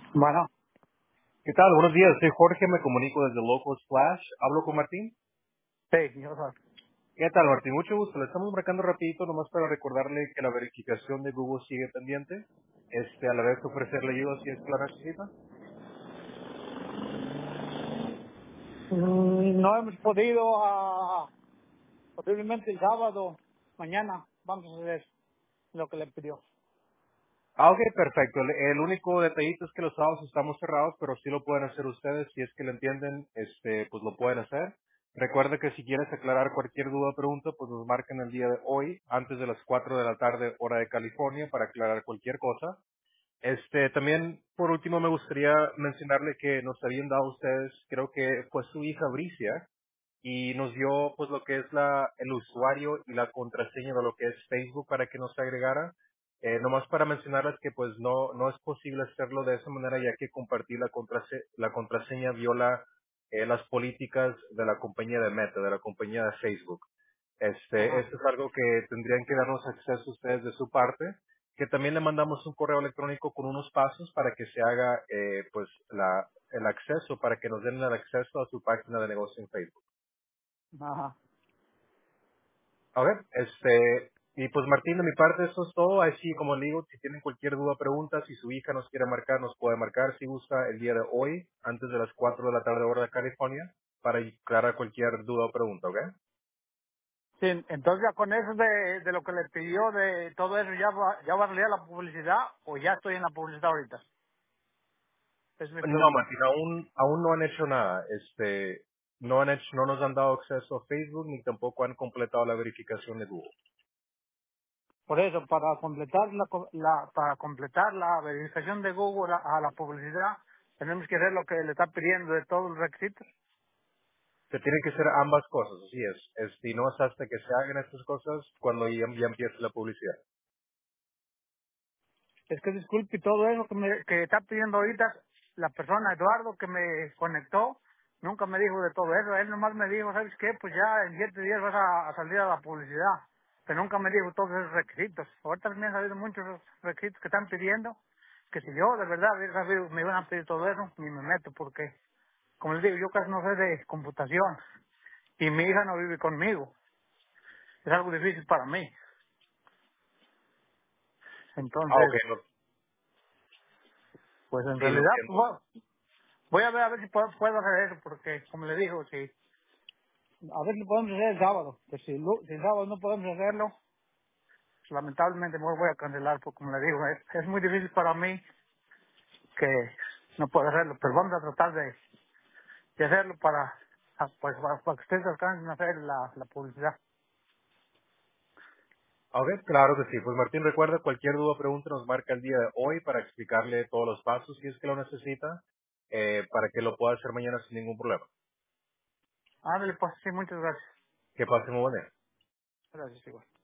Bueno, ¿Qué tal? Buenos días, soy Jorge, me comunico desde Local Splash. ¿Hablo con Martín? sí, yo soy. ¿Qué tal, Martín? Mucho gusto. Le estamos marcando rapidito nomás para recordarle que la verificación de Google sigue pendiente. A la vez ofrecerle ayuda si es que la necesita. No hemos podido, posiblemente el sábado, mañana, vamos a hacer lo que le pidió. Ah, ok, perfecto. El único detallito es que los sábados estamos cerrados, pero sí lo pueden hacer ustedes. Si es que lo entienden, pues lo pueden hacer. Recuerde que si quieres aclarar cualquier duda o pregunta, pues nos marquen el día de hoy, antes de las 4 de la tarde, hora de California, para aclarar cualquier cosa. También, por último, me gustaría mencionarle que nos habían dado ustedes, creo que fue su hija Bricia, y nos dio pues lo que es el usuario y la contraseña de lo que es Facebook para que nos agregara. Nomás para mencionarles que pues no es posible hacerlo de esa manera ya que compartir la contraseña viola las políticas de la compañía de Meta, de la compañía de Facebook. Ajá, Esto es algo que tendrían que darnos acceso ustedes de su parte, que también le mandamos un correo electrónico con unos pasos para que se haga pues el acceso, para que nos den el acceso a su página de negocio en Facebook. ajá. Ok, y pues Martín, de mi parte eso es todo. Así como le digo, si tienen cualquier duda o pregunta, si su hija nos quiere marcar, nos puede marcar si gusta el día de hoy, antes de las 4 de la tarde hora de California, para aclarar cualquier duda o pregunta, ¿ok? Sí, entonces ya con eso de lo que le pidió, de todo eso, ¿ya va a salir la publicidad o ya estoy en la publicidad ahorita? Es mi No, pregunta. Martín, aún no han hecho nada. No nos han dado acceso a Facebook ni tampoco han completado la verificación de Google. Por eso, para completar la verificación de Google a la publicidad, tenemos que hacer lo que le está pidiendo de todos los requisitos. Se tienen que hacer ambas cosas, así es. Y no es hasta que se hagan estas cosas cuando ya empiece la publicidad. Es que disculpe todo eso que está pidiendo ahorita la persona, Eduardo, que me conectó, nunca me dijo de todo eso. Él nomás me dijo, ¿sabes qué? Pues ya en 7 días vas a salir a la publicidad. Pero nunca me dijo todos esos requisitos. Ahorita me han salido muchos requisitos que están pidiendo, que si yo de verdad hubiera sabido, me iban a pedir todo eso, ni me meto, porque, como les digo, yo casi no sé de computación y mi hija no vive conmigo. Es algo difícil para mí. Ah, ok, Entonces, pues en sí, lo realidad, entiendo. pues, voy a ver si puedo hacer eso, porque como le digo, si, a ver si podemos hacer el sábado. Que si el sábado no podemos hacerlo, pues, lamentablemente me voy a cancelar, porque como le digo, es muy difícil para mí que no puedo hacerlo, pero vamos a tratar de hacerlo para que ustedes alcancen a hacer la publicidad. Ok, claro que sí. Pues Martín, recuerda, cualquier duda o pregunta nos marca el día de hoy para explicarle todos los pasos si es que lo necesita, para que lo pueda hacer mañana sin ningún problema. Ándale, pues sí, muchas gracias. Que pase muy buen día. Gracias, igual.